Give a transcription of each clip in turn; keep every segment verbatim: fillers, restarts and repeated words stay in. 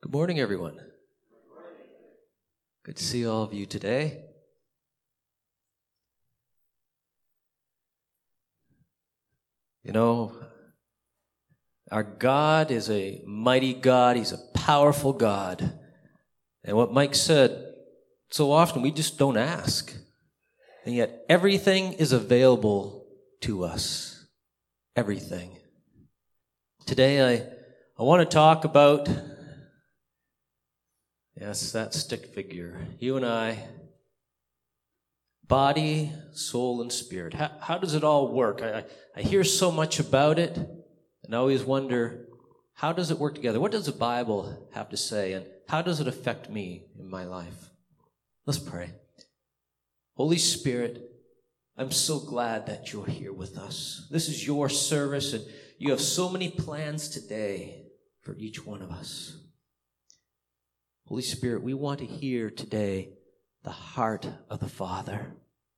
Good morning, everyone. Good to see all of you today. You know, our God is a mighty God. He's a powerful God. And what Mike said, so often we just don't ask. And yet everything is available to us. Everything. Today I, I want to talk about, yes, that stick figure. You and I, body, soul, and spirit. How, how does it all work? I, I, I hear so much about it, and I always wonder, how does it work together? What does the Bible have to say, and how does it affect me in my life? Let's pray. Holy Spirit, I'm so glad that you're here with us. This is your service, and you have so many plans today for each one of us. Holy Spirit, we want to hear today the heart of the Father.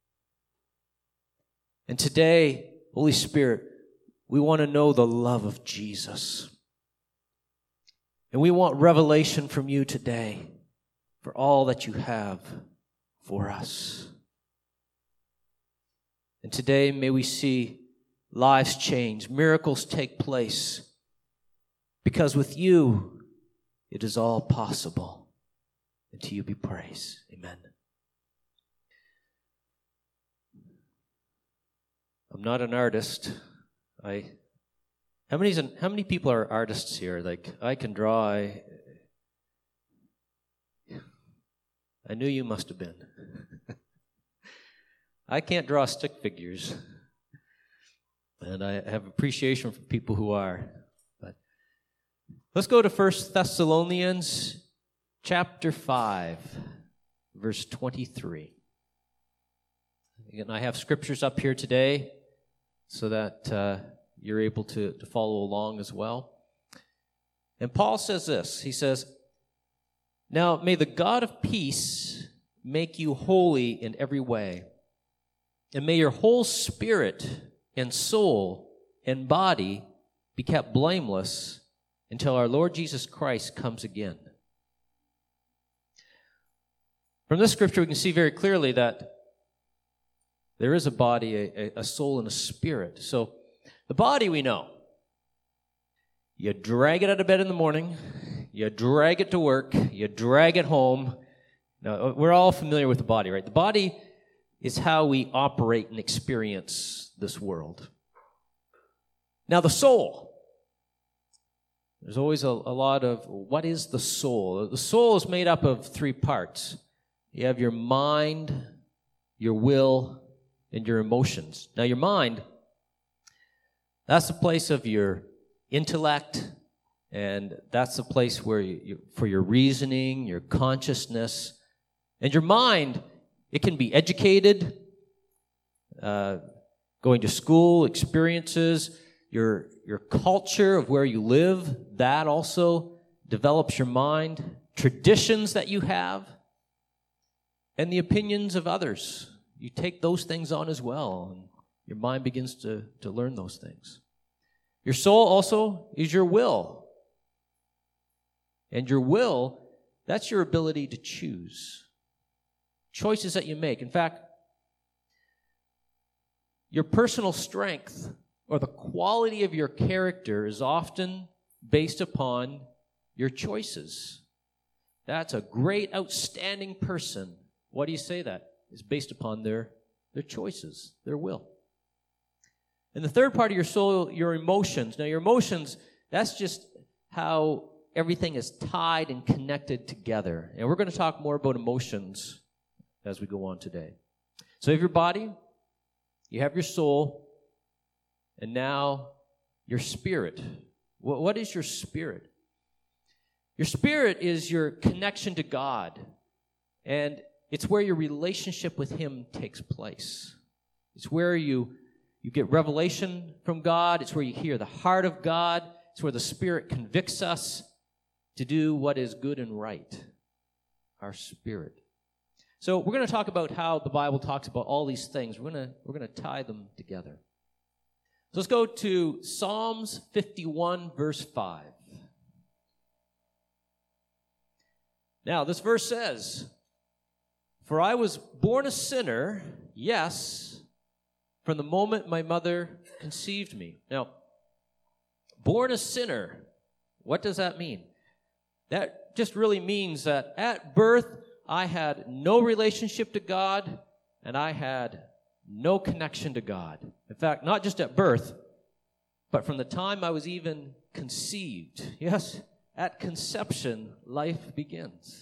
And today, Holy Spirit, we want to know the love of Jesus. And we want revelation from you today for all that you have for us. And today, may we see lives change, miracles take place, because with you, it is all possible. And to you be praise. Amen. I'm not an artist. I how many how many people are artists here? Like, I can draw. I, I knew you must have been. I can't draw stick figures, and I have appreciation for people who are. But let's go to First Thessalonians chapter five, verse twenty-three. Again, I have scriptures up here today so that uh, you're able to, to follow along as well. And Paul says this. He says, "Now may the God of peace make you holy in every way, and may your whole spirit and soul and body be kept blameless until our Lord Jesus Christ comes again." From this scripture, we can see very clearly that there is a body, a, a soul, and a spirit. So the body we know. You drag it out of bed in the morning. You drag it to work. You drag it home. Now, we're all familiar with the body, right? The body is how we operate and experience this world. Now, the soul. There's always a, a lot of, what is the soul? The soul is made up of three parts. You have your mind, your will, and your emotions. Now, your mind, that's the place of your intellect, and that's the place where you, you, for your reasoning, your consciousness. And your mind, it can be educated, uh, going to school, experiences, your, your culture of where you live, that also develops your mind, traditions that you have, and the opinions of others. You take those things on as well, and your mind begins to, to learn those things. Your soul also is your will. And your will, that's your ability to choose. Choices that you make. In fact, your personal strength or the quality of your character is often based upon your choices. That's a great, outstanding person. Why do you say that? It's based upon their, their choices, their will. And the third part of your soul, your emotions. Now, your emotions, that's just how everything is tied and connected together. And we're going to talk more about emotions as we go on today. So you have your body, you have your soul, and now your spirit. What, what is your spirit? Your spirit is your connection to God. And it's where your relationship with Him takes place. It's where you, you get revelation from God. It's where you hear the heart of God. It's where the Spirit convicts us to do what is good and right. Our spirit. So we're going to talk about how the Bible talks about all these things. We're going to, we're going to tie them together. So let's go to Psalms fifty-one, verse five. Now, this verse says, "For I was born a sinner, yes, from the moment my mother conceived me." Now, born a sinner, what does that mean? That just really means that at birth, I had no relationship to God, and I had no connection to God. In fact, not just at birth, but from the time I was even conceived. Yes, at conception, life begins.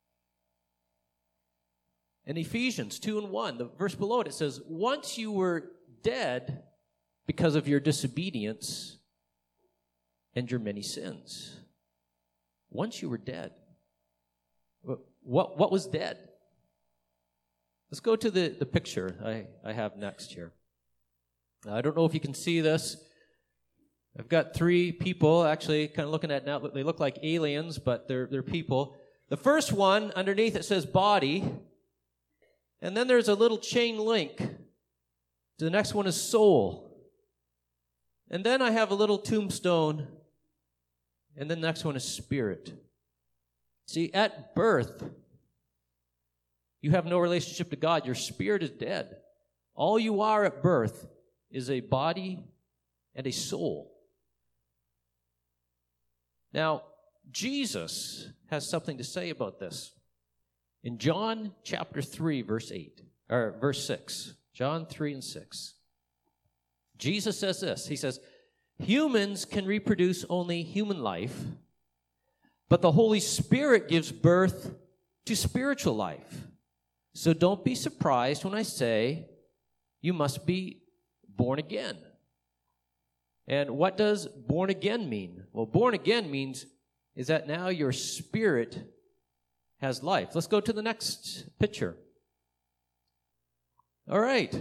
In Ephesians two and one, the verse below it, it says, "Once you were dead because of your disobedience and your many sins." Once you were dead. What, what was dead? Let's go to the, the picture I, I have next here. I don't know if you can see this. I've got three people actually kind of looking at now. They look like aliens, but they're, they're people. The first one, underneath it says body. And then there's a little chain link. The next one is soul. And then I have a little tombstone. And then the next one is spirit. See, at birth, you have no relationship to God. Your spirit is dead. All you are at birth is a body and a soul. Now, Jesus has something to say about this. In John chapter three, verse eight, or verse six, John three and six, Jesus says this. He says, "Humans can reproduce only human life, but the Holy Spirit gives birth to spiritual life. So don't be surprised when I say you must be born again." And what does born again mean? Well, born again means is that now your spirit has life. Let's go to the next picture. All right.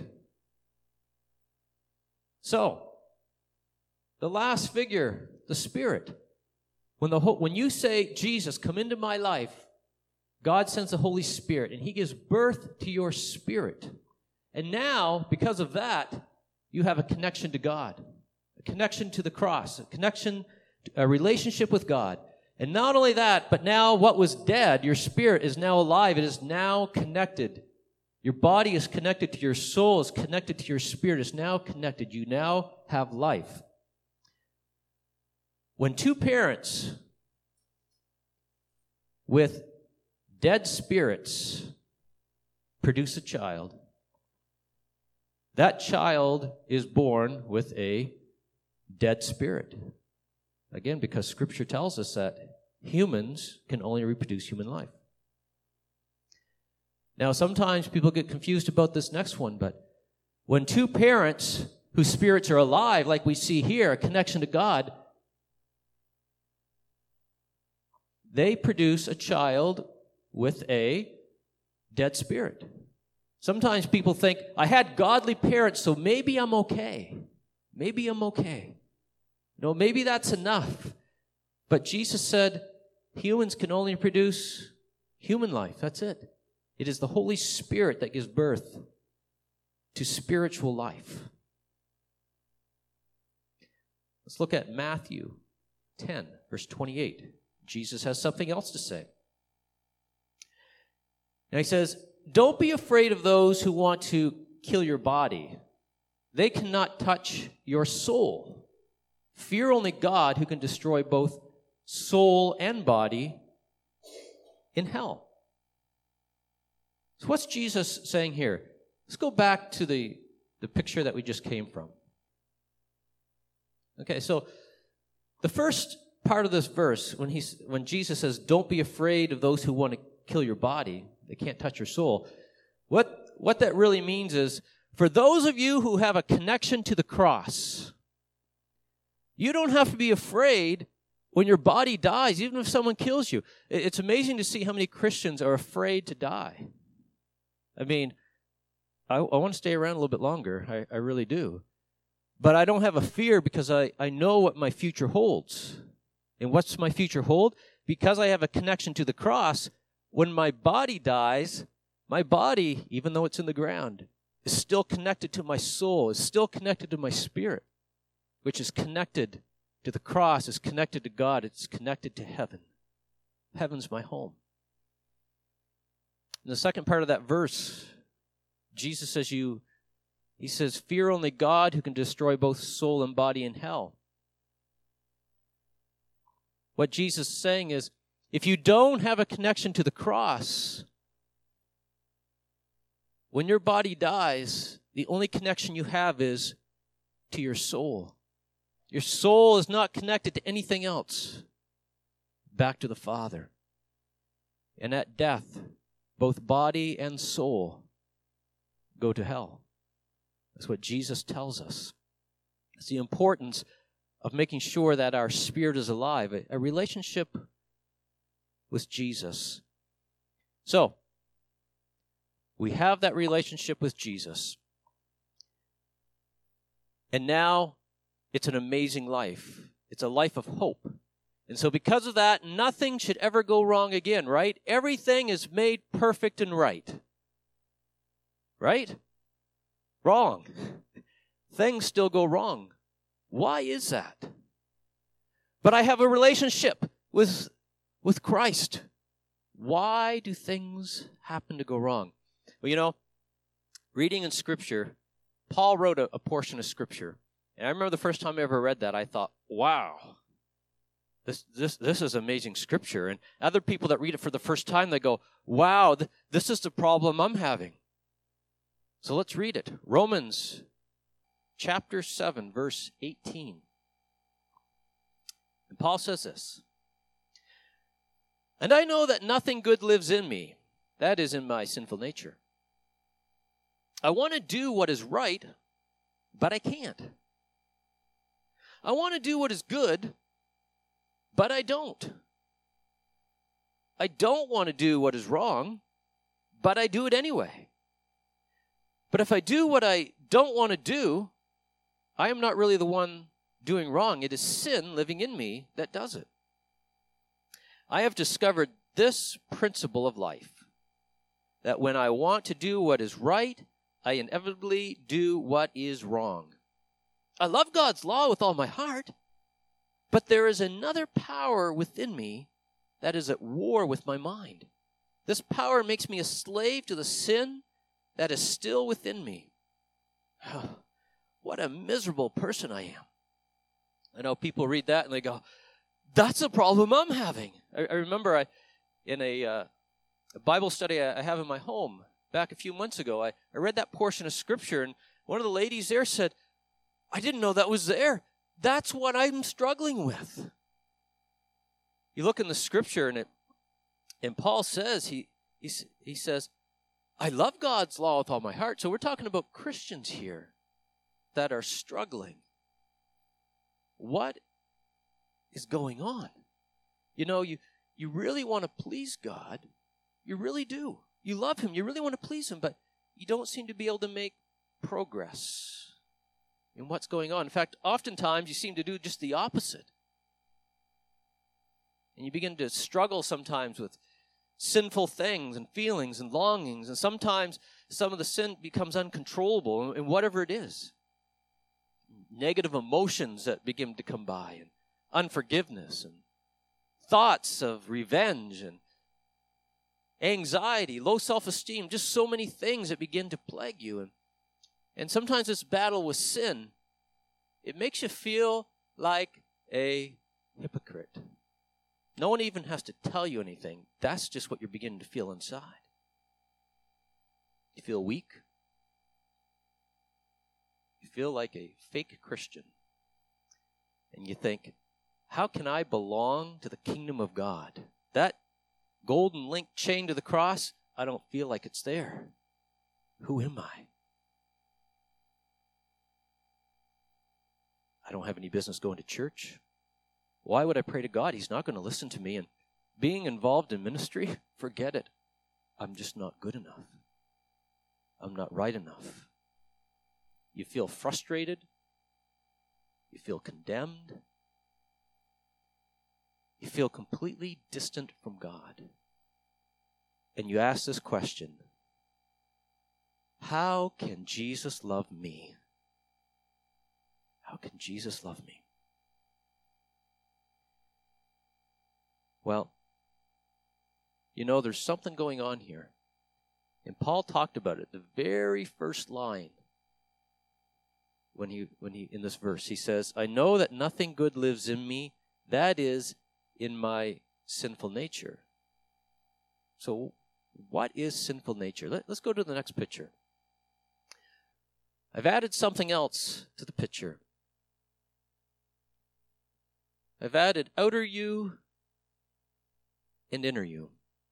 So, the last figure, the Spirit. When the when you say, "Jesus, come into my life," God sends the Holy Spirit, and He gives birth to your spirit. And now, because of that, you have a connection to God, a connection to the cross, a connection, a relationship with God. And not only that, but now what was dead, your spirit is now alive. It is now connected. Your body is connected to your soul, is connected to your spirit, is now connected. You now have life. When two parents with dead spirits produce a child, that child is born with a dead spirit. Again, because Scripture tells us that humans can only reproduce human life. Now, sometimes people get confused about this next one, but when two parents whose spirits are alive, like we see here, a connection to God, they produce a child with a dead spirit. Sometimes people think, I had godly parents, so maybe I'm okay. Maybe I'm okay. No, maybe that's enough. But Jesus said, humans can only produce human life. That's it. It is the Holy Spirit that gives birth to spiritual life. Let's look at Matthew ten, verse twenty-eight. Jesus has something else to say. Now he says, "Don't be afraid of those who want to kill your body. They cannot touch your soul. Fear only God, who can destroy both soul and body in hell." So what's Jesus saying here? Let's go back to the, the picture that we just came from. Okay, so the first part of this verse, when he's when Jesus says, "Don't be afraid of those who want to kill your body, they can't touch your soul," what, what that really means is, for those of you who have a connection to the cross, you don't have to be afraid when your body dies, even if someone kills you. It's amazing to see how many Christians are afraid to die. I mean, I, I want to stay around a little bit longer. I, I really do. But I don't have a fear because I, I know what my future holds. And what's my future hold? Because I have a connection to the cross, when my body dies, my body, even though it's in the ground, is still connected to my soul, is still connected to my spirit, which is connected to the cross, is connected to God, it's connected to heaven. Heaven's my home. In the second part of that verse, Jesus says you, he says, fear only God who can destroy both soul and body in hell. What Jesus is saying is, if you don't have a connection to the cross, when your body dies, the only connection you have is to your soul. Your soul is not connected to anything else. Back to the Father. And at death, both body and soul go to hell. That's what Jesus tells us. It's the importance of making sure that our spirit is alive, a, a relationship with Jesus. So, we have that relationship with Jesus. And now, it's an amazing life. It's a life of hope. And so because of that, nothing should ever go wrong again, right? Everything is made perfect and right. Right? Wrong. Things still go wrong. Why is that? But I have a relationship with, with Christ. Why do things happen to go wrong? Well, you know, reading in Scripture, Paul wrote a, a portion of Scripture. And I remember the first time I ever read that, I thought, wow, this this this is amazing Scripture. And other people that read it for the first time, they go, wow, th- this is the problem I'm having. So let's read it. Romans chapter seven, verse eighteen. And Paul says this, and I know that nothing good lives in me, that is in my sinful nature. I want to do what is right, but I can't. I want to do what is good, but I don't. I don't want to do what is wrong, but I do it anyway. But if I do what I don't want to do, I am not really the one doing wrong. It is sin living in me that does it. I have discovered this principle of life, that when I want to do what is right, I inevitably do what is wrong. I love God's law with all my heart, but there is another power within me that is at war with my mind. This power makes me a slave to the sin that is still within me. What a miserable person I am. I know people read that and they go, that's a problem I'm having. I, I remember I, in a, uh, a Bible study I, I have in my home back a few months ago, I, I read that portion of Scripture, and one of the ladies there said, I didn't know that was there. That's what I'm struggling with. You look in the Scripture, and it, and Paul says, he, he, he says, I love God's law with all my heart. So we're talking about Christians here that are struggling. What is going on? You know, you, you really want to please God. You really do. You love Him. You really want to please Him, but you don't seem to be able to make progress in what's going on. In fact, oftentimes you seem to do just the opposite. And you begin to struggle sometimes with sinful things and feelings and longings, and sometimes some of the sin becomes uncontrollable in whatever it is. Negative emotions that begin to come by, and unforgiveness, and thoughts of revenge, and anxiety, low self-esteem, just so many things that begin to plague you. And And sometimes this battle with sin, it makes you feel like a hypocrite. No one even has to tell you anything. That's just what you're beginning to feel inside. You feel weak. You feel like a fake Christian. And you think, how can I belong to the kingdom of God? That golden link chain to the cross, I don't feel like it's there. Who am I? I don't have any business going to church. Why would I pray to God? He's not going to listen to me. And being involved in ministry, forget it. I'm just not good enough. I'm not right enough. You feel frustrated. You feel condemned. You feel completely distant from God. And you ask this question, how can Jesus love me? How can Jesus love me? Well, you know, there's something going on here. And Paul talked about it, the very first line when he when he in this verse. He says, I know that nothing good lives in me, that is, in my sinful nature. So what is sinful nature? Let, let's go to the next picture. I've added something else to the picture. I've added outer you and inner you.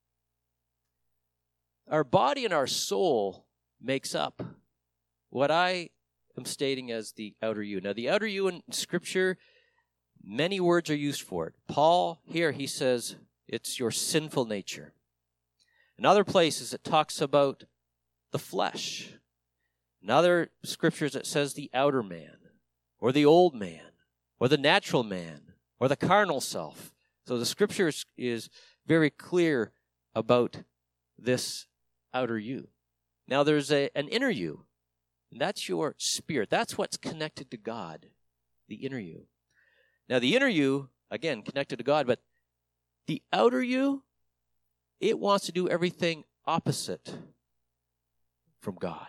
Our body and our soul makes up what I am stating as the outer you. Now, the outer you in Scripture, many words are used for it. Paul, here, he says, it's your sinful nature. In other places, it talks about the flesh. In other scriptures, it says the outer man, or the old man, or the natural man, or the carnal self. So the Scripture is, is very clear about this outer you. Now, there's a, an inner you, and that's your spirit. That's what's connected to God, the inner you. Now, the inner you, again, connected to God, but the outer you, it wants to do everything opposite from God.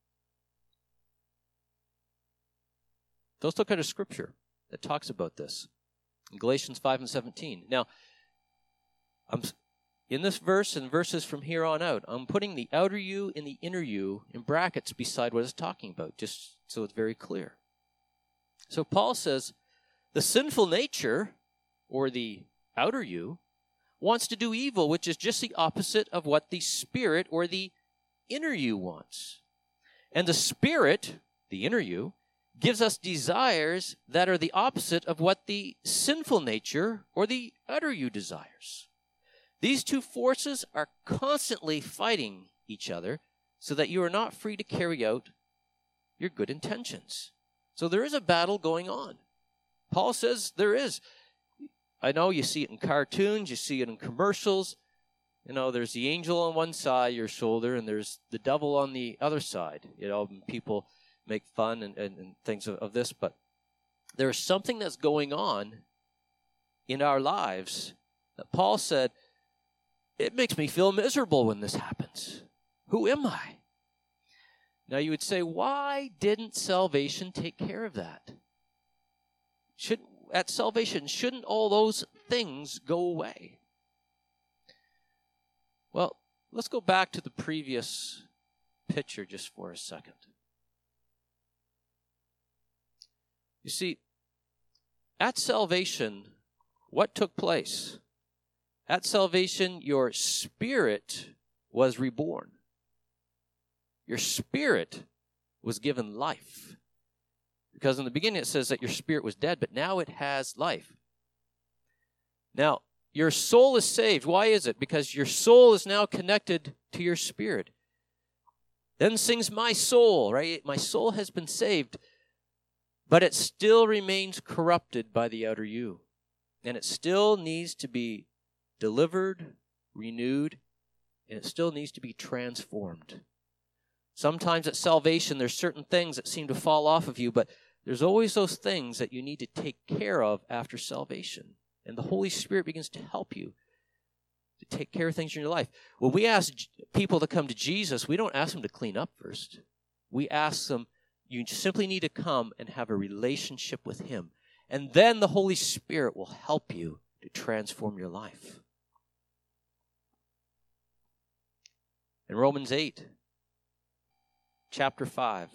Let's look at a scripture that talks about this. In Galatians five and seventeen. Now, I'm in this verse and verses from here on out, I'm putting the outer you and the inner you in brackets beside what it's talking about, just so it's very clear. So Paul says, the sinful nature, or the outer you, wants to do evil, which is just the opposite of what the spirit, or the inner you, wants. And the spirit, the inner you, gives us desires that are the opposite of what the sinful nature, or the outer you, desires. These two forces are constantly fighting each other so that you are not free to carry out your good intentions. So there is a battle going on. Paul says there is. I know you see it in cartoons, you see it in commercials. You know, there's the angel on one side of your shoulder, and there's the devil on the other side. You know, and people make fun and, and, and things of, of this, but there's something that's going on in our lives that Paul said, it makes me feel miserable when this happens. Who am I? Now you would say, why didn't salvation take care of that? Should, at salvation, shouldn't all those things go away? Well, let's go back to the previous picture just for a second. You see, at salvation, what took place? At salvation, your spirit was reborn. Your spirit was given life. Because in the beginning it says that your spirit was dead, but now it has life. Now, your soul is saved. Why is it? Because your soul is now connected to your spirit. Then sings my soul, right? My soul has been saved, but it still remains corrupted by the outer you. And it still needs to be delivered, renewed, and it still needs to be transformed. Sometimes at salvation, there's certain things that seem to fall off of you, but there's always those things that you need to take care of after salvation. And the Holy Spirit begins to help you to take care of things in your life. When we ask people to come to Jesus, we don't ask them to clean up first. We ask them, you simply need to come and have a relationship with Him. And then the Holy Spirit will help you to transform your life. In Romans eight, chapter five,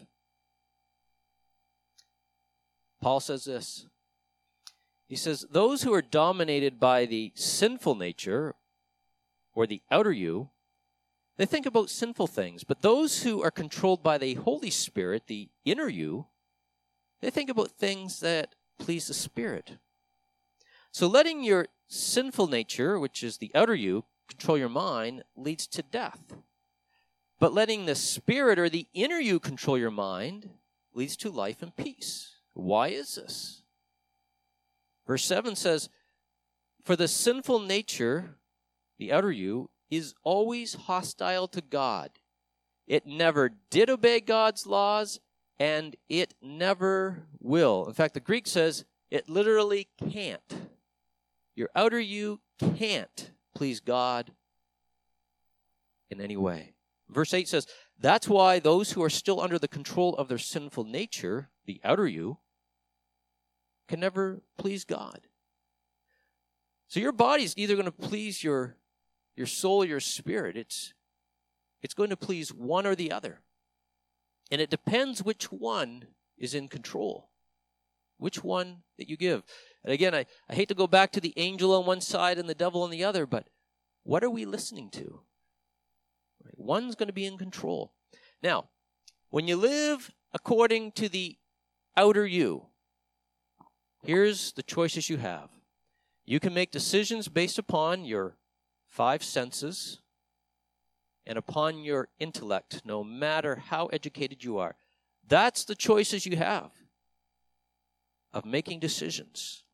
Paul says this. He says, those who are dominated by the sinful nature, or the outer you, they think about sinful things. But those who are controlled by the Holy Spirit, the inner you, they think about things that please the Spirit. So letting your sinful nature, which is the outer you, control your mind leads to death. But letting the Spirit, or the inner you, control your mind leads to life and peace. Why is this? Verse seven says, for the sinful nature, the outer you, is always hostile to God. It never did obey God's laws, and it never will. In fact, the Greek says it literally can't. Your outer you can't please God in any way. Verse eight says, that's why those who are still under the control of their sinful nature, the outer you, can never please God. So your body's either going to please your, your soul or your spirit. It's, it's going to please one or the other. And it depends which one is in control, which one that you give. And again, I, I hate to go back to the angel on one side and the devil on the other, but what are we listening to? One's going to be in control. Now, when you live according to the outer you, here's the choices you have. You can make decisions based upon your five senses and upon your intellect, no matter how educated you are. That's the choices you have of making decisions.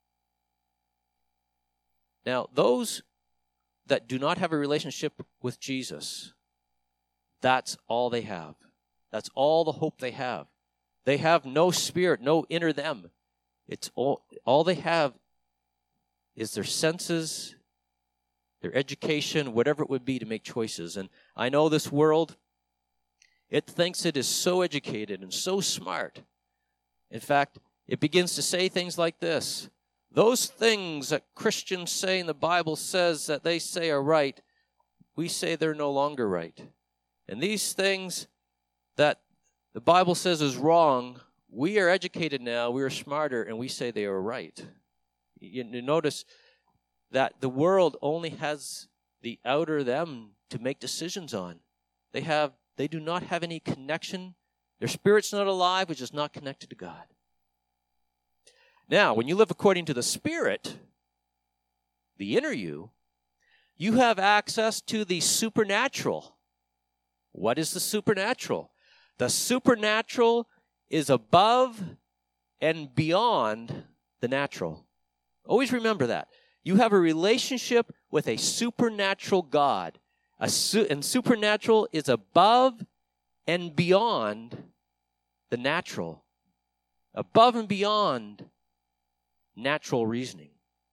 Now, those that do not have a relationship with Jesus, that's all they have. That's all the hope they have. They have no spirit, no inner them. It's all, all they have is their senses, their education, whatever it would be to make choices. And I know this world, it thinks it is so educated and so smart. In fact, it begins to say things like this. Those things that Christians say and the Bible says that they say are right, we say they're no longer right. And these things that the Bible says is wrong, we are educated now, we are smarter, and we say they are right. You, you notice that the world only has the outer them to make decisions on. They have, they do not have any connection. Their spirit's not alive, which is not connected to God. Now, when you live according to the Spirit, the inner you, you have access to the supernatural. What is the supernatural? The supernatural is above and beyond the natural. Always remember that. You have a relationship with a supernatural God. A su- and supernatural is above and beyond the natural. Above and beyond natural reasoning.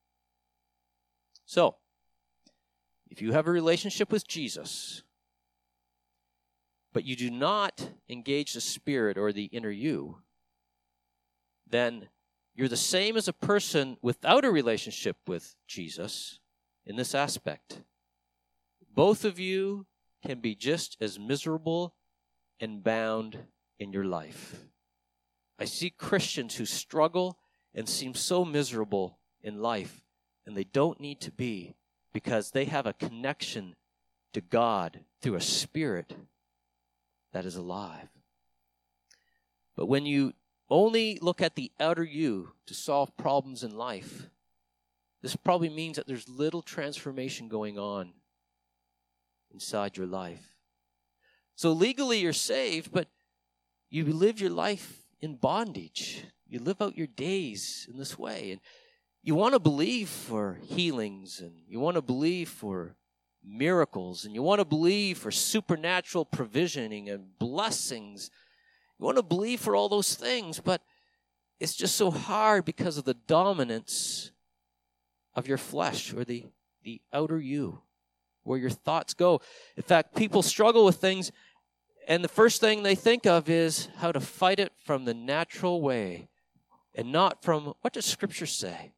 So, if you have a relationship with Jesus, but you do not engage the Spirit or the inner you, then you're the same as a person without a relationship with Jesus in this aspect. Both of you can be just as miserable and bound in your life. I see Christians who struggle and seem so miserable in life, and they don't need to be, because they have a connection to God through a spirit that is alive. But when you only look at the outer you to solve problems in life, this probably means that there's little transformation going on inside your life. So legally you're saved, but you live your life in bondage. You live out your days in this way. And you want to believe for healings, and you want to believe for miracles, and you want to believe for supernatural provisioning and blessings. You want to believe for all those things, but it's just so hard because of the dominance of your flesh, or the, the outer you, where your thoughts go. In fact, people struggle with things, and the first thing they think of is how to fight it from the natural way, and not from, what does Scripture say?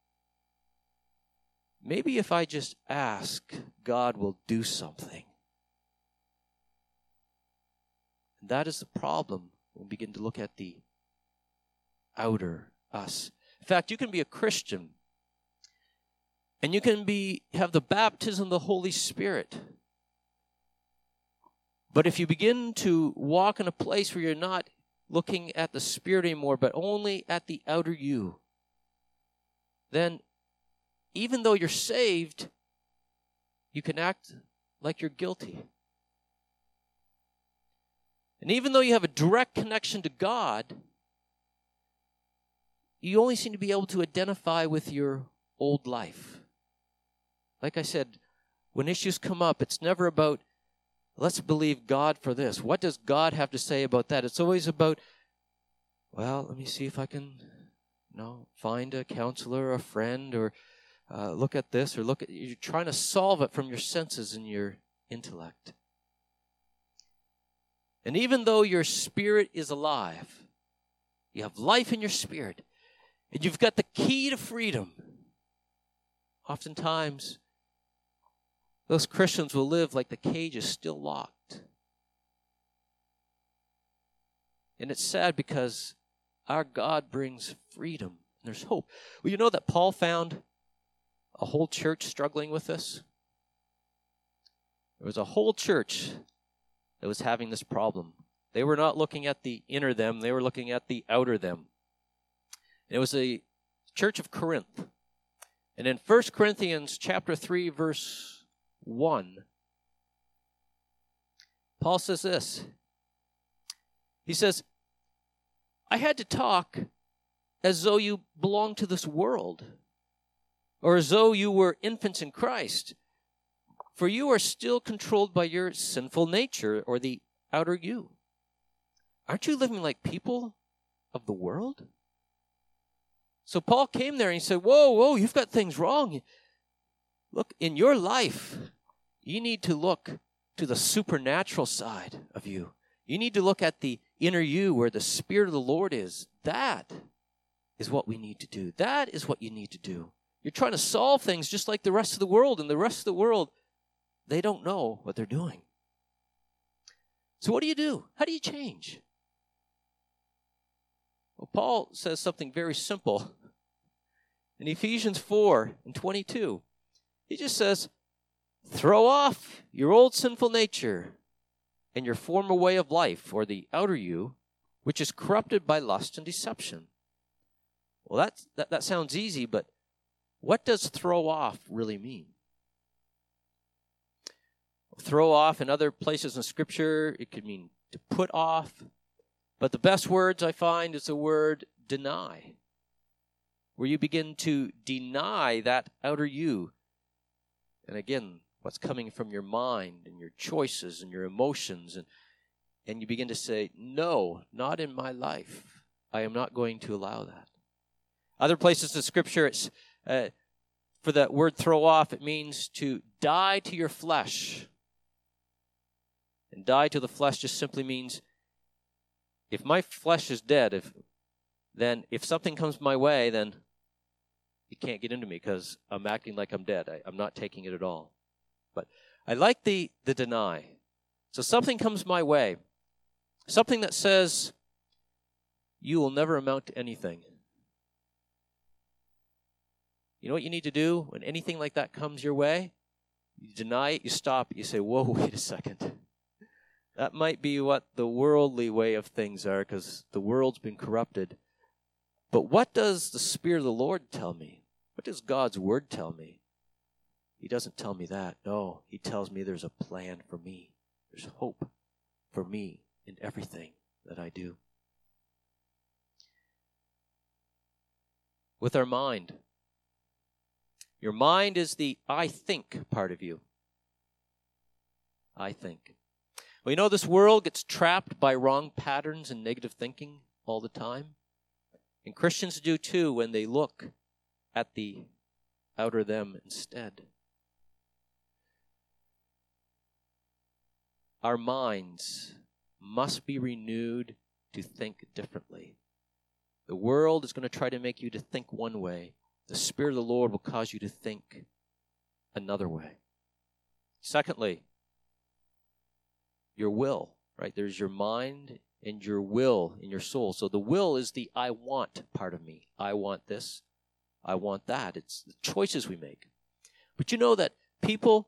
Maybe if I just ask, God will do something. And that is the problem when we begin to look at the outer us. In fact, you can be a Christian, and you can be have the baptism of the Holy Spirit. But if you begin to walk in a place where you're not looking at the Spirit anymore, but only at the outer you, then even though you're saved, you can act like you're guilty. And even though you have a direct connection to God, you only seem to be able to identify with your old life. Like I said, when issues come up, it's never about, let's believe God for this. What does God have to say about that? It's always about, well, let me see if I can, you know, find a counselor, or a friend, or uh, look at this, or look at, you're trying to solve it from your senses and your intellect. And even though your spirit is alive, you have life in your spirit, and you've got the key to freedom, oftentimes those Christians will live like the cage is still locked. And it's sad because our God brings freedom. And there's hope. Well, you know that Paul found a whole church struggling with this? There was a whole church that was having this problem. They were not looking at the inner them. They were looking at the outer them. It was a church of Corinth. And in First Corinthians chapter three, verse one, Paul says this. He says, I had to talk as though you belonged to this world, or as though you were infants in Christ. For you are still controlled by your sinful nature, or the outer you. Aren't you living like people of the world? So Paul came there and he said, whoa, whoa, you've got things wrong. Look, in your life, you need to look to the supernatural side of you. You need to look at the inner you where the Spirit of the Lord is. That is what we need to do. That is what you need to do. You're trying to solve things just like the rest of the world, and the rest of the world, they don't know what they're doing. So what do you do? How do you change? Well, Paul says something very simple. In Ephesians four and twenty-two, he just says, throw off your old sinful nature and your former way of life, or the outer you, which is corrupted by lust and deception. Well, that's, that, that sounds easy, but what does throw off really mean? Throw off in other places in Scripture, it could mean to put off. But the best words I find is the word deny, where you begin to deny that outer you. And again, what's coming from your mind and your choices and your emotions. And, and you begin to say, no, not in my life. I am not going to allow that. Other places in Scripture, it's uh, for that word throw off, it means to die to your flesh. And die to the flesh just simply means, if my flesh is dead, if then if something comes my way, then it can't get into me because I'm acting like I'm dead. I, I'm not taking it at all. But I like the, the deny. So something comes my way, something that says, you will never amount to anything. You know what you need to do when anything like that comes your way? You deny it, you stop it, you say, whoa, wait a second. That might be what the worldly way of things are, because the world's been corrupted. But what does the Spirit of the Lord tell me? What does God's Word tell me? He doesn't tell me that. No, He tells me there's a plan for me. There's hope for me in everything that I do. With our mind. Your mind is the I think part of you. I think. Well, you know, this world gets trapped by wrong patterns and negative thinking all the time. And Christians do too when they look at the outer them instead. Our minds must be renewed to think differently. The world is going to try to make you to think one way. The Spirit of the Lord will cause you to think another way. Secondly, your will, right? There's your mind and your will in your soul. So the will is the I want part of me. I want this. I want that. It's the choices we make. But you know that people,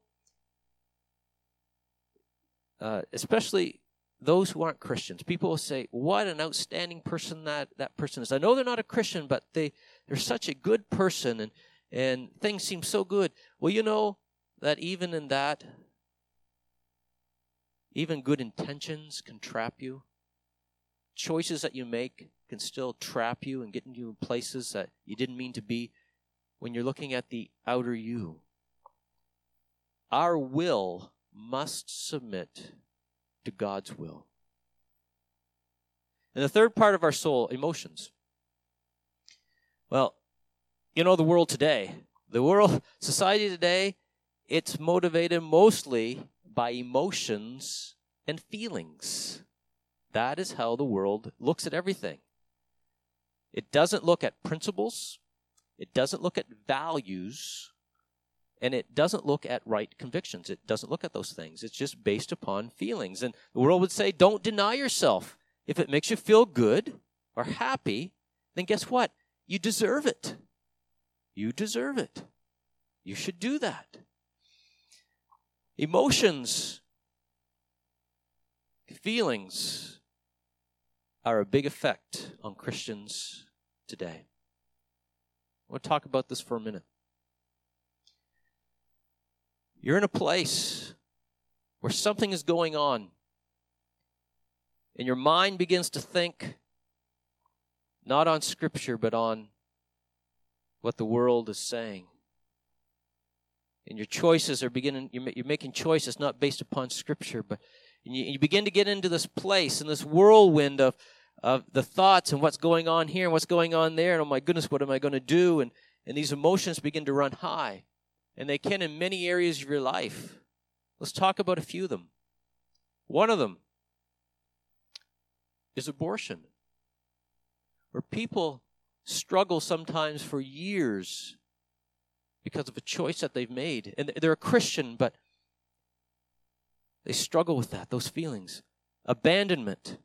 uh, especially those who aren't Christians, people will say, what an outstanding person that, that person is. I know they're not a Christian, but they, they're such a good person and, and things seem so good. Well, you know that even in that, even good intentions can trap you. Choices that you make can still trap you and get you in places that you didn't mean to be when you're looking at the outer you. Our will must submit to God's will. And the third part of our soul, emotions. Well, you know the world today. The world, society today, it's motivated mostly by emotions and feelings. That is how the world looks at everything. It doesn't look at principles. It doesn't look at values. And it doesn't look at right convictions. It doesn't look at those things. It's just based upon feelings. And the world would say, don't deny yourself. If it makes you feel good or happy, then guess what? You deserve it. You deserve it. You should do that. Emotions, feelings are a big effect on Christians today. I want to talk about this for a minute. You're in a place where something is going on, and your mind begins to think not on Scripture, but on what the world is saying. And your choices are beginning, you're making choices not based upon Scripture, but you, you begin to get into this place, in this whirlwind of, of the thoughts and what's going on here and what's going on there, and oh my goodness, what am I going to do? And, and these emotions begin to run high. And they can in many areas of your life. Let's talk about a few of them. One of them is abortion, where people struggle sometimes for years because of a choice that they've made. And they're a Christian, but they struggle with that, those feelings. Abandonment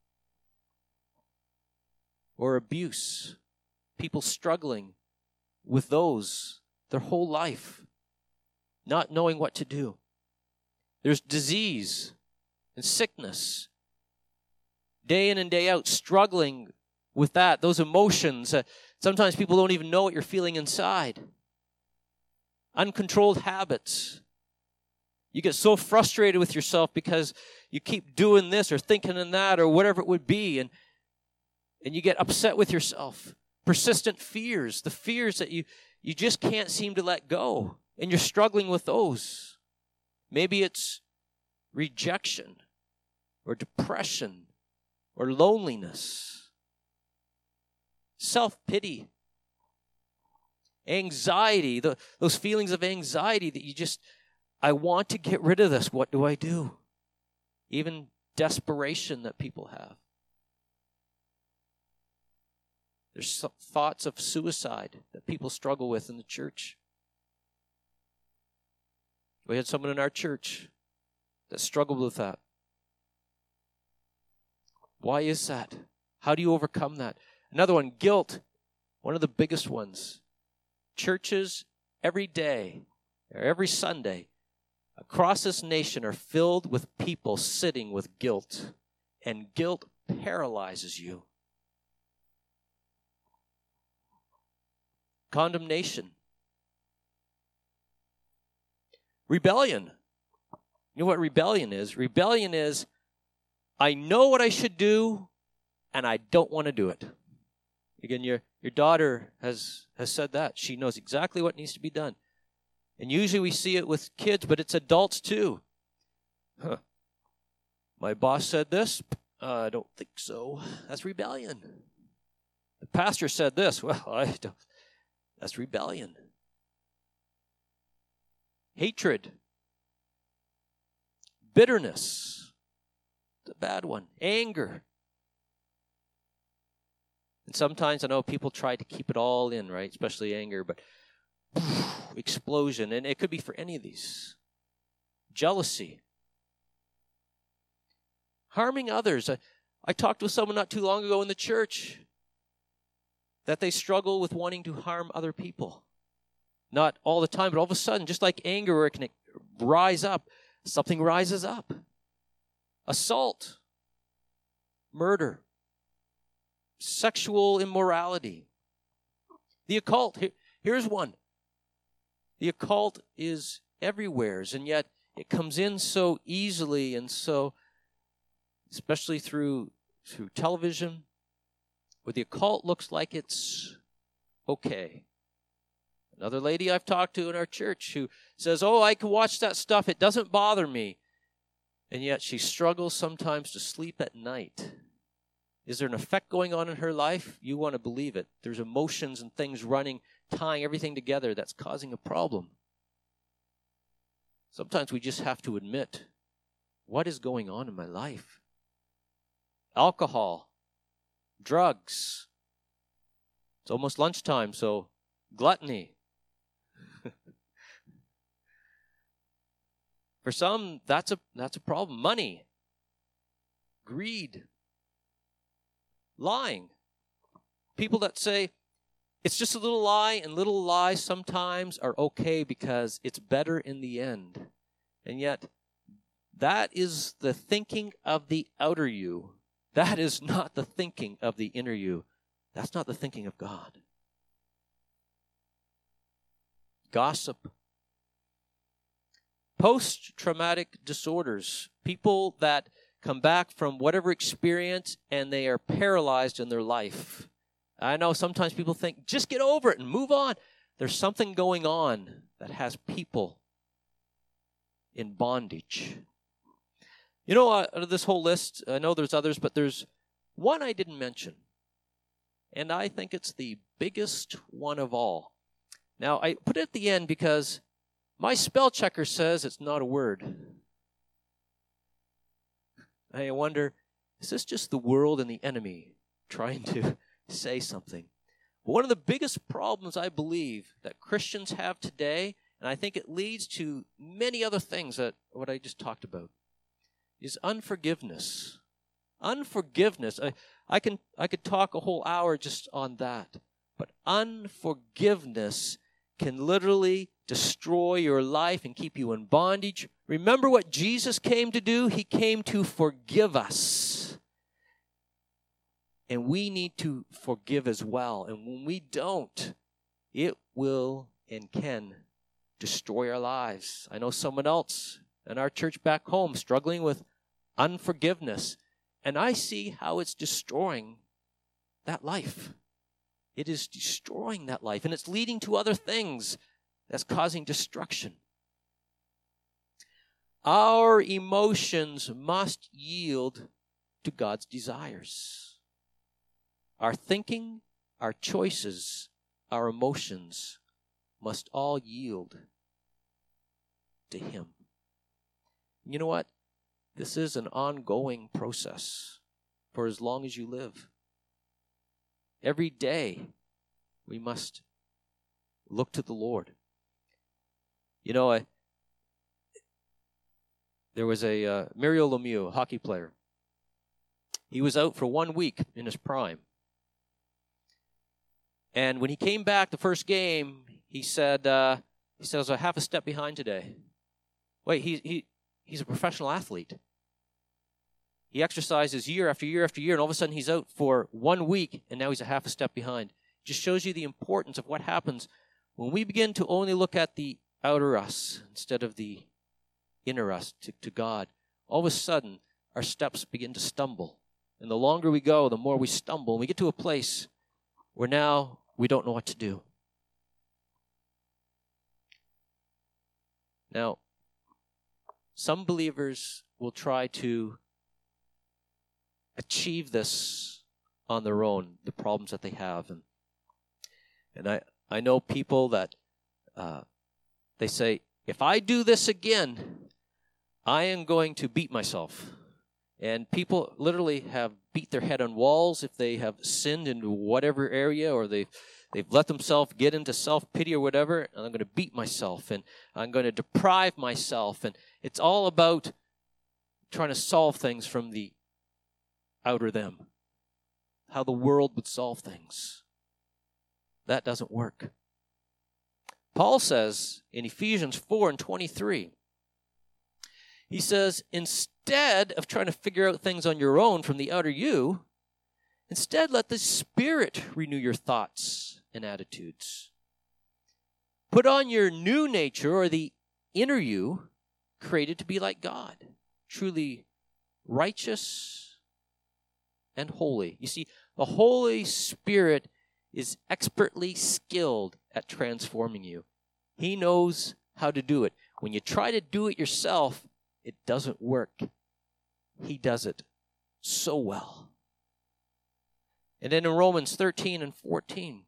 or abuse. People struggling with those their whole life, not knowing what to do. There's disease and sickness. Day in and day out, struggling with that, those emotions. Uh, sometimes people don't even know what you're feeling inside. Uncontrolled habits. You get so frustrated with yourself because you keep doing this or thinking in that or whatever it would be, and, and you get upset with yourself. Persistent fears, the fears that you You just can't seem to let go, and you're struggling with those. Maybe it's rejection or depression or loneliness, self-pity, anxiety, the, those feelings of anxiety that you just, I want to get rid of this. What do I do? Even desperation that people have. There's thoughts of suicide that people struggle with in the church. We had someone in our church that struggled with that. Why is that? How do you overcome that? Another one, guilt. One of the biggest ones. Churches every day, or every Sunday, across this nation are filled with people sitting with guilt. And guilt paralyzes you. Condemnation. Rebellion. You know what rebellion is? Rebellion is, I know what I should do, and I don't want to do it. Again, your, your daughter has, has said that. She knows exactly what needs to be done. And usually we see it with kids, but it's adults too. Huh. My boss said this. Uh, I don't think so. That's rebellion. The pastor said this. Well, I don't. That's rebellion. Hatred. Bitterness. It's a bad one. Anger. And sometimes I know people try to keep it all in, right? Especially anger, but explosion. And it could be for any of these. Jealousy. Harming others. I, I talked with someone not too long ago in the church that they struggle with wanting to harm other people. Not all the time, but all of a sudden, just like anger where it can rise up, something rises up. Assault, murder, sexual immorality. The occult, here, here's one. The occult is everywhere, and yet it comes in so easily and so, especially through through television, where the occult looks like it's okay. Another lady I've talked to in our church who says, oh, I can watch that stuff. It doesn't bother me. And yet she struggles sometimes to sleep at night. Is there an effect going on in her life? You want to believe it. There's emotions and things running, tying everything together that's causing a problem. Sometimes we just have to admit, what is going on in my life? alcohol, drugs. It's almost lunchtime, so gluttony. For some, that's a that's a problem. Money, greed, lying. People that say it's just a little lie, and little lies sometimes are okay because it's better in the end. And yet, that is the thinking of the outer you. That is not the thinking of the inner you. That's not the thinking of God. Gossip. Post-traumatic disorders. People that come back from whatever experience and they are paralyzed in their life. I know sometimes people think, just get over it and move on. There's something going on that has people in bondage. You know, uh, out of this whole list, I know there's others, but there's one I didn't mention. And I think it's the biggest one of all. Now, I put it at the end because my spell checker says it's not a word. I wonder, is this just the world and the enemy trying to say something? One of the biggest problems I believe that Christians have today, and I think it leads to many other things that what I just talked about, is unforgiveness. Unforgiveness. I, I can I could talk a whole hour just on that. But unforgiveness can literally destroy your life and keep you in bondage. Remember what Jesus came to do? He came to forgive us. And we need to forgive as well. And when we don't, it will and can destroy our lives. I know someone else in our church back home struggling with unforgiveness. And I see how it's destroying that life. It is destroying that life. And it's leading to other things that's causing destruction. Our emotions must yield to God's desires. Our thinking, our choices, our emotions must all yield to Him. You know what? This is an ongoing process for as long as you live. Every day, we must look to the Lord. You know, I, there was a uh, Mario Lemieux, a hockey player. He was out for one week in his prime. And when he came back the first game, he said, uh, he said, I was a half a step behind today. Wait, he, he he's a professional athlete. He exercises year after year after year, and all of a sudden he's out for one week, and now he's a half a step behind. It just shows you the importance of what happens when we begin to only look at the outer us instead of the inner us to, to God. All of a sudden, our steps begin to stumble. And the longer we go, the more we stumble. And we get to a place where now we don't know what to do. Now, some believers will try to achieve this on their own, the problems that they have. And and I, I know people that uh, they say, if I do this again, I am going to beat myself. And people literally have beat their head on walls if they have sinned in whatever area, or they've, they've let themselves get into self-pity or whatever, and I'm going to beat myself, and I'm going to deprive myself. And it's all about trying to solve things from the outer them, how the world would solve things. That doesn't work. Paul says in Ephesians four and twenty-three, he says, instead of trying to figure out things on your own from the outer you, instead let the Spirit renew your thoughts and attitudes. Put on your new nature, or the inner you, created to be like God, truly righteous and holy. You see, the Holy Spirit is expertly skilled at transforming you. He knows how to do it. When you try to do it yourself, it doesn't work. He does it so well. And then in Romans thirteen and fourteen,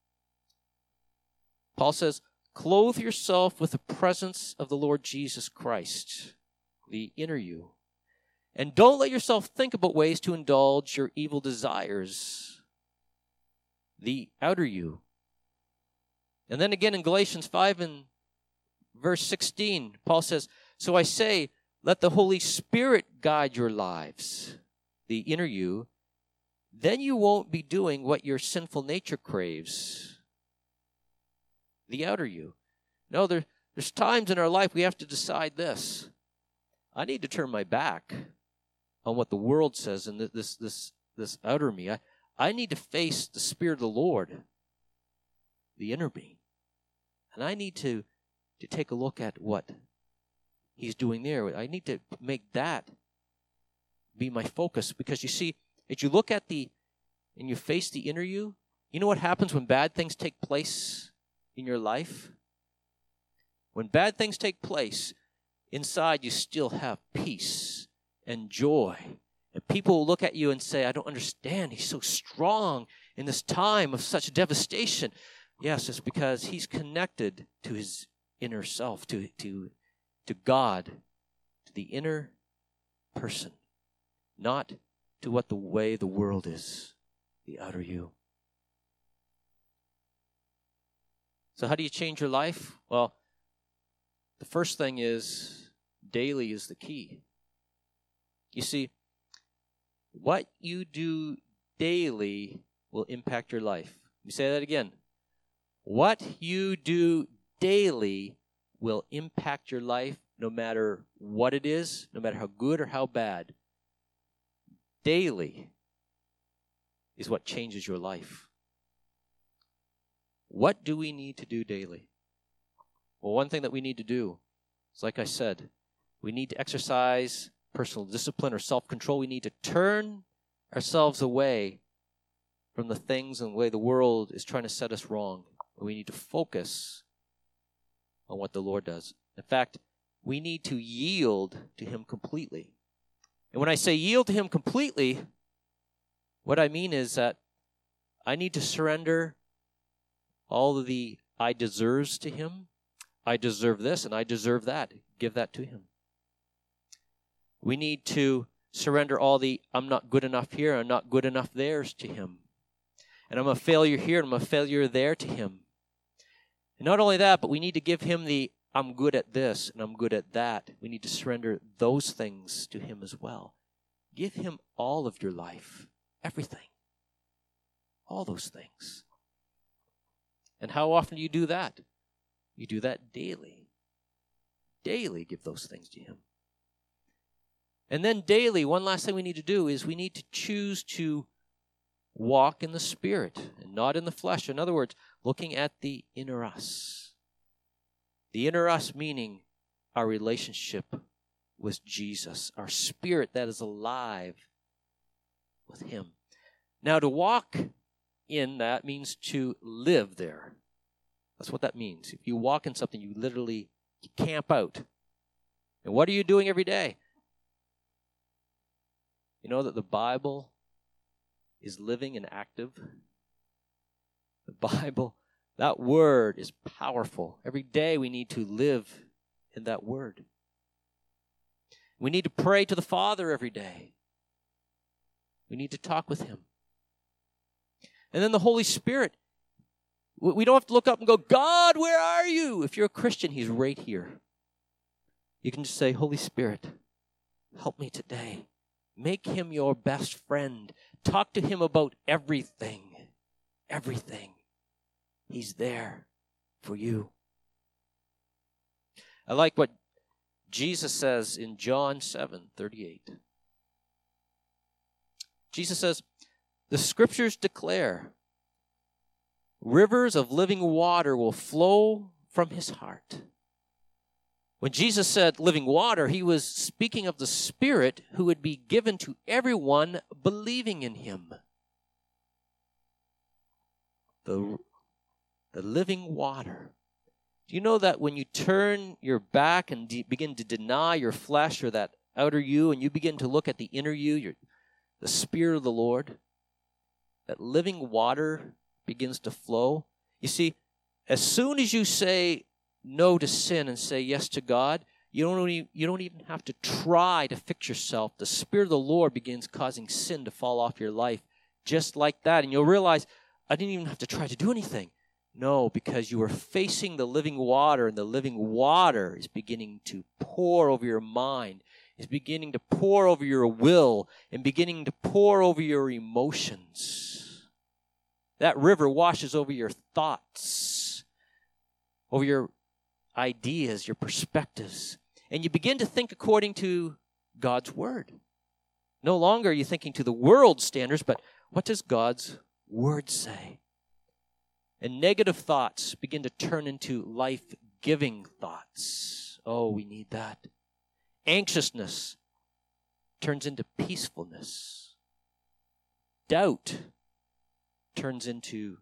Paul says, clothe yourself with the presence of the Lord Jesus Christ, the inner you, And don't let yourself think about ways to indulge your evil desires. The outer you. And then again in Galatians five and verse sixteen, Paul says, so I say, let the Holy Spirit guide your lives, the inner you. Then you won't be doing what your sinful nature craves, the outer you. No, there, there's times in our life we have to decide this. I need to turn my back on what the world says and this this this outer me. I, I need to face the Spirit of the Lord, the inner me. And I need to, to take a look at what He's doing there. I need to make that be my focus. Because you see, if you look at the, and you face the inner you, you know what happens when bad things take place in your life? When bad things take place, inside you still have peace and joy. And people will look at you and say, I don't understand. He's so strong in this time of such devastation. Yes, it's because he's connected to his inner self, to, to, to God, to the inner person, not to what the way the world is, the outer you. So how do you change your life? Well, the first thing is daily is the key. You see, what you do daily will impact your life. Let me say that again. What you do daily will impact your life no matter what it is, no matter how good or how bad. Daily is what changes your life. What do we need to do daily? Well, one thing that we need to do is, like I said, we need to exercise personal discipline or self-control. We need to turn ourselves away from the things and the way the world is trying to set us wrong. We need to focus on what the Lord does. In fact, we need to yield to Him completely. And when I say yield to Him completely, what I mean is that I need to surrender all of the I deserves to Him. I deserve this and I deserve that. Give that to Him. We need to surrender all the I'm not good enough here, I'm not good enough there's to Him. And I'm a failure here and I'm a failure there to Him. And not only that, but we need to give Him the I'm good at this and I'm good at that. We need to surrender those things to Him as well. Give Him all of your life, everything, all those things. And how often do you do that? You do that daily. Daily give those things to Him. And then daily, one last thing we need to do is we need to choose to walk in the Spirit and not in the flesh. In other words, looking at the inner us. The inner us meaning our relationship with Jesus, our spirit that is alive with Him. Now, to walk in that means to live there. That's what that means. If you walk in something, you literally camp out. And what are you doing every day? You know that the Bible is living and active. The Bible, that word is powerful. Every day we need to live in that word. We need to pray to the Father every day. We need to talk with Him. And then the Holy Spirit. We don't have to look up and go, God, where are you? If you're a Christian, He's right here. You can just say, Holy Spirit, help me today. Make Him your best friend. Talk to Him about everything. Everything. He's there for you. I like what Jesus says in John seven thirty-eight. Jesus says, the Scriptures declare, rivers of living water will flow from His heart. When Jesus said living water, He was speaking of the Spirit who would be given to everyone believing in Him. The, the living water. Do you know that when you turn your back and de- begin to deny your flesh or that outer you, and you begin to look at the inner you, your, the Spirit of the Lord, that living water begins to flow? You see, as soon as you say no to sin and say yes to God, You don't, even, you don't even have to try to fix yourself. The Spirit of the Lord begins causing sin to fall off your life just like that. And you'll realize, I didn't even have to try to do anything. No, because you are facing the living water, and the living water is beginning to pour over your mind, is beginning to pour over your will, and beginning to pour over your emotions. That river washes over your thoughts, over your ideas, your perspectives. And you begin to think according to God's word. No longer are you thinking to the world's standards, but what does God's word say? And negative thoughts begin to turn into life-giving thoughts. Oh, we need that. Anxiousness turns into peacefulness. Doubt turns into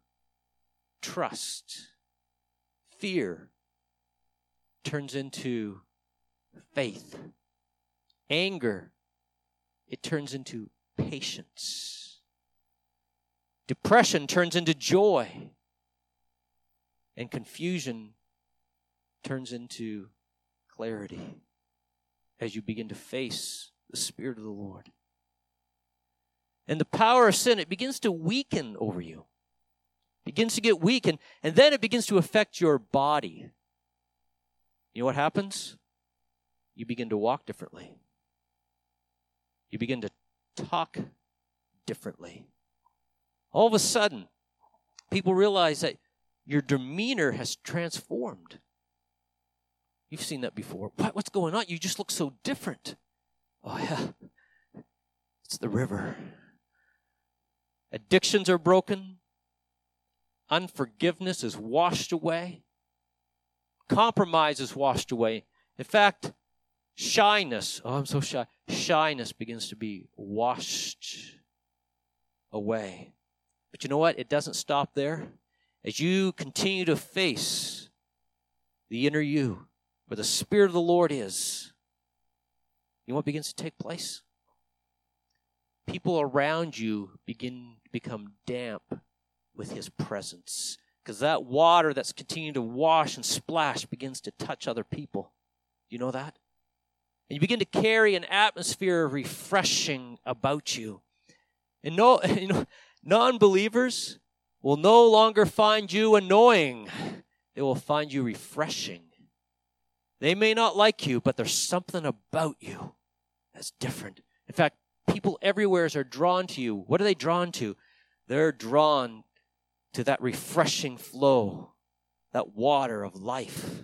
trust. Fear turns into faith. Anger, it turns into patience. Depression turns into joy. And confusion turns into clarity as you begin to face the Spirit of the Lord. And the power of sin, it begins to weaken over you. It begins to get weak, and, and then it begins to affect your body. You know what happens? You begin to walk differently. You begin to talk differently. All of a sudden, people realize that your demeanor has transformed. You've seen that before. What, what's going on? You just look so different. Oh, yeah. It's the river. Addictions are broken. Unforgiveness is washed away. Compromise is washed away. In fact, shyness, oh, I'm so shy. Shyness begins to be washed away. But you know what? It doesn't stop there. As you continue to face the inner you, where the Spirit of the Lord is, you know what begins to take place? People around you begin to become damp with His presence. Because that water that's continuing to wash and splash begins to touch other people. You know that? And you begin to carry an atmosphere of refreshing about you. And no, you know, non-believers will no longer find you annoying. They will find you refreshing. They may not like you, but there's something about you that's different. In fact, people everywhere are drawn to you. What are they drawn to? They're drawn to that refreshing flow, that water of life.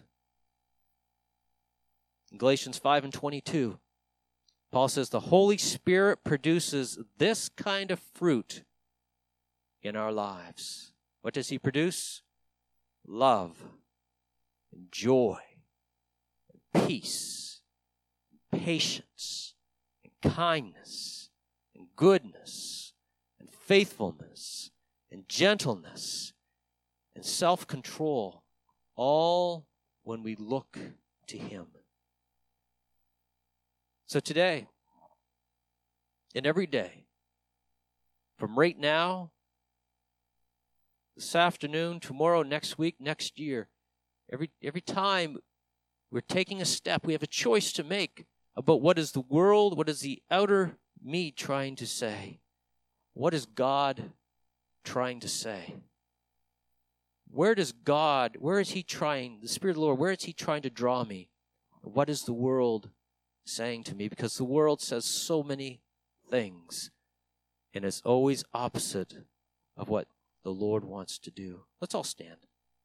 In Galatians five and twenty-two, Paul says, the Holy Spirit produces this kind of fruit in our lives. What does He produce? Love, and joy, and peace, and patience, and kindness, and goodness, and faithfulness, and gentleness, and self-control, all when we look to Him. So today, and every day, from right now, this afternoon, tomorrow, next week, next year, every every time we're taking a step, we have a choice to make about what is the world, what is the outer me trying to say? What is God trying to say? Where does God, where is He trying, the Spirit of the Lord, where is He trying to draw me? What is the world saying to me? Because the world says so many things, and it's always opposite of what the Lord wants to do. Let's all stand.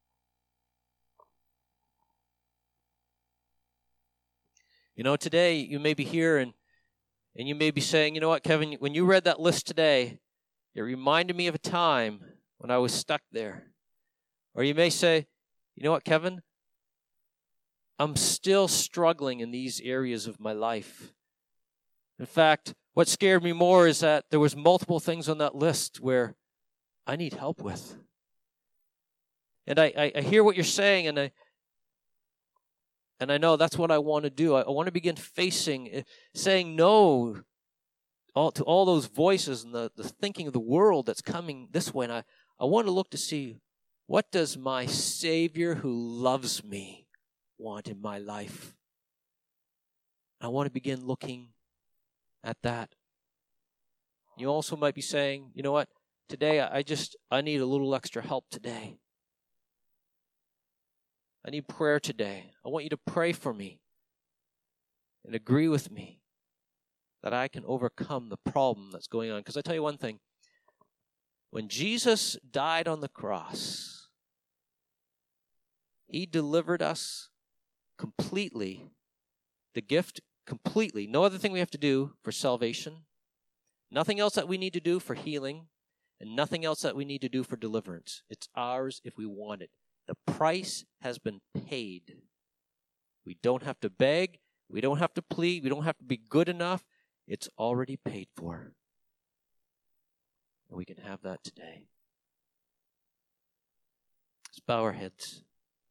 You know, today you may be here and, and you may be saying, you know what, Kevin, when you read that list today, it reminded me of a time when I was stuck there. Or you may say, you know what, Kevin, I'm still struggling in these areas of my life. In fact, what scared me more is that there was multiple things on that list where I need help with. And I, I, I hear what you're saying, and I and I know that's what I want to do. I, I want to begin facing, saying no all, to all those voices and the, the thinking of the world that's coming this way. And I, I want to look to see, what does my Savior who loves me want in my life? I want to begin looking at that. You also might be saying, you know what? Today, I just, I need a little extra help today. I need prayer today. I want you to pray for me and agree with me that I can overcome the problem that's going on. Because I tell you one thing, when Jesus died on the cross, he delivered us completely, the gift completely. No other thing we have to do for salvation, nothing else that we need to do for healing, and nothing else that we need to do for deliverance. It's ours if we want it. The price has been paid. We don't have to beg. We don't have to plead. We don't have to be good enough. It's already paid for. And we can have that today. Let's bow our heads.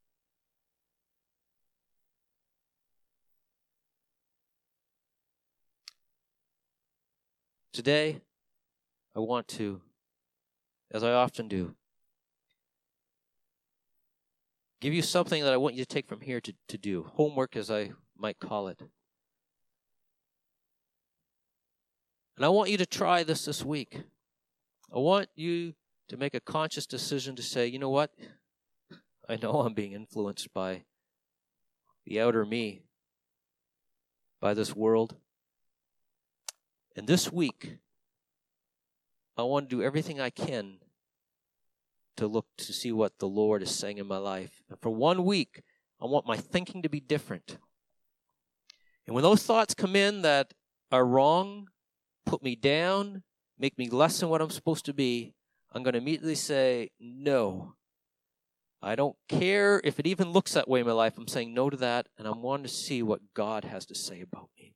Today, I want to, as I often do, give you something that I want you to take from here to, to do. Homework, as I might call it. And I want you to try this this week. I want you to make a conscious decision to say, you know what? I know I'm being influenced by the outer me, by this world. And this week, I want to do everything I can to look to see what the Lord is saying in my life. And for one week, I want my thinking to be different. And when those thoughts come in that are wrong, put me down, make me less than what I'm supposed to be, I'm going to immediately say, no. I don't care if it even looks that way in my life. I'm saying no to that, and I want to see what God has to say about me.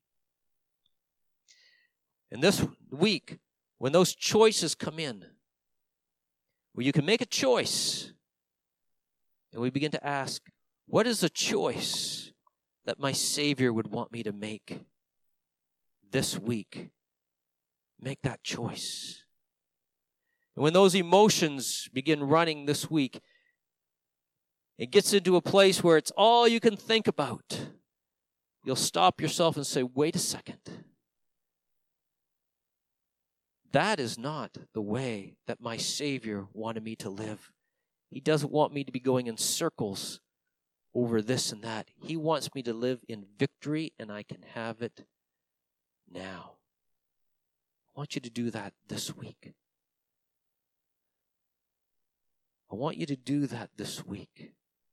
And this week, when those choices come in, where you can make a choice, and we begin to ask, what is the choice that my Savior would want me to make this week? Make that choice. And when those emotions begin running this week, it gets into a place where it's all you can think about. You'll stop yourself and say, wait a second. That is not the way that my Savior wanted me to live. He doesn't want me to be going in circles over this and that. He wants me to live in victory, and I can have it now. I want you to do that this week. I want you to do that this week.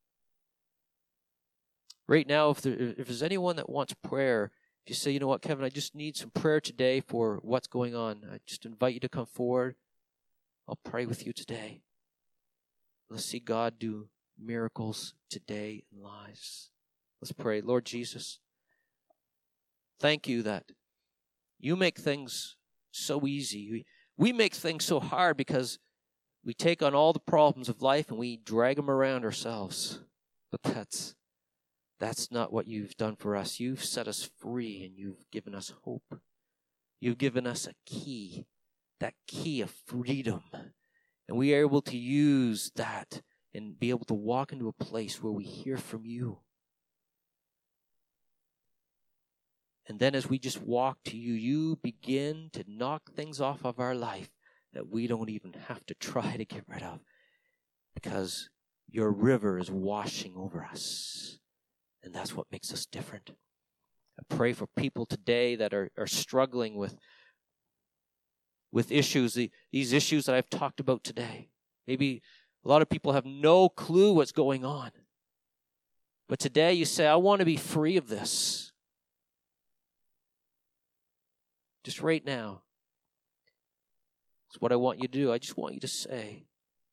Right now, if, there, if there's anyone that wants prayer, if you say, you know what, Kevin, I just need some prayer today for what's going on, I just invite you to come forward. I'll pray with you today. Let's see God do miracles today in lives. Let's pray. Lord Jesus, thank you that you make things so easy. We, we make things so hard because we take on all the problems of life and we drag them around ourselves. But that's That's not what you've done for us. You've set us free and you've given us hope. You've given us a key, that key of freedom. And we are able to use that and be able to walk into a place where we hear from you. And then as we just walk to you, you begin to knock things off of our life that we don't even have to try to get rid of, because your river is washing over us. And that's what makes us different. I pray for people today that are, are struggling with, with issues, the, these issues that I've talked about today. Maybe a lot of people have no clue what's going on. But today you say, I want to be free of this. Just right now. That's what I want you to do. I just want you to say,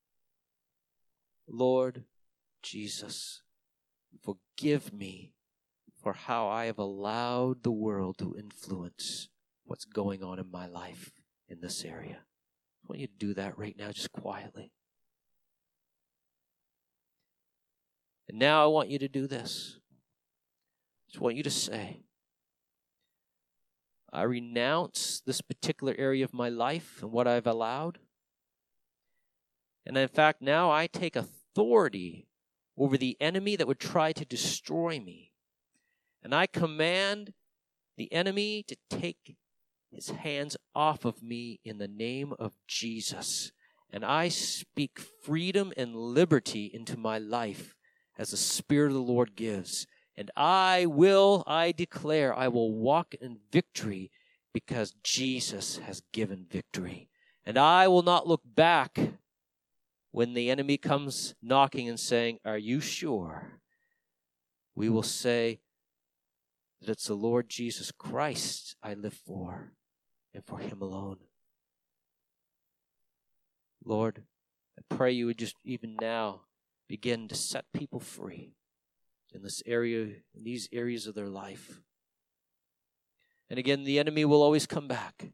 Lord Jesus, forgive me for how I have allowed the world to influence what's going on in my life in this area. I want you to do that right now, just quietly. And now I want you to do this. I just want you to say, I renounce this particular area of my life and what I've allowed. And in fact, now I take authority over the enemy that would try to destroy me. And I command the enemy to take his hands off of me in the name of Jesus. And I speak freedom and liberty into my life as the Spirit of the Lord gives. And I will, I declare, I will walk in victory because Jesus has given victory. And I will not look back when the enemy comes knocking and saying, are you sure? We will say that it's the Lord Jesus Christ I live for and for him alone. Lord, I pray you would just even now begin to set people free in this area, in these areas of their life. And again, the enemy will always come back.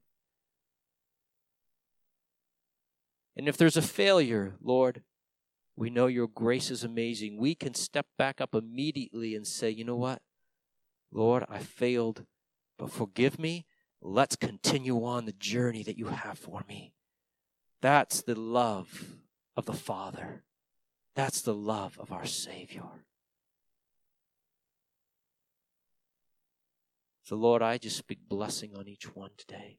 And if there's a failure, Lord, we know your grace is amazing. We can step back up immediately and say, you know what? Lord, I failed, but forgive me. Let's continue on the journey that you have for me. That's the love of the Father. That's the love of our Savior. So, Lord, I just speak blessing on each one today.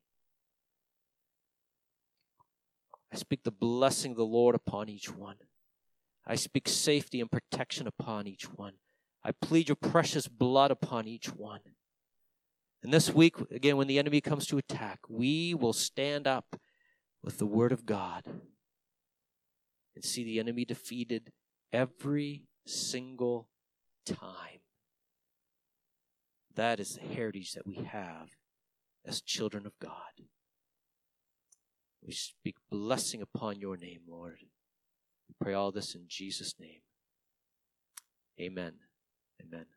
I speak the blessing of the Lord upon each one. I speak safety and protection upon each one. I plead your precious blood upon each one. And this week, again, when the enemy comes to attack, we will stand up with the word of God and see the enemy defeated every single time. That is the heritage that we have as children of God. We speak blessing upon your name, Lord. We pray all this in Jesus' name. Amen. Amen.